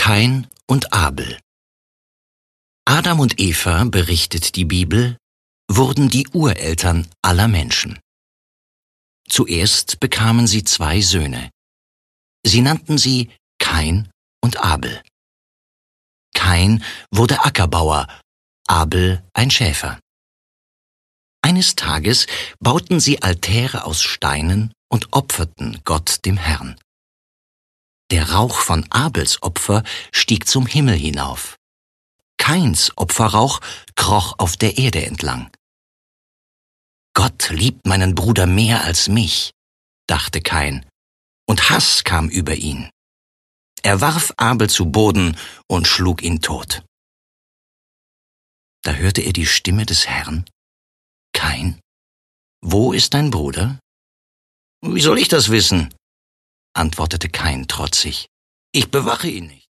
Kain und Abel. Adam und Eva, berichtet die Bibel, wurden die Ureltern aller Menschen. Zuerst bekamen sie 2 Söhne. Sie nannten sie Kain und Abel. Kain wurde Ackerbauer, Abel ein Schäfer. Eines Tages bauten sie Altäre aus Steinen und opferten Gott dem Herrn. Der Rauch von Abels Opfer stieg zum Himmel hinauf. Kains Opferrauch kroch auf der Erde entlang. Gott liebt meinen Bruder mehr als mich, dachte Kain, und Hass kam über ihn. Er warf Abel zu Boden und schlug ihn tot. Da hörte er die Stimme des Herrn: Kain, wo ist dein Bruder? Wie soll ich das wissen? Antwortete Kain trotzig. Ich bewache ihn nicht.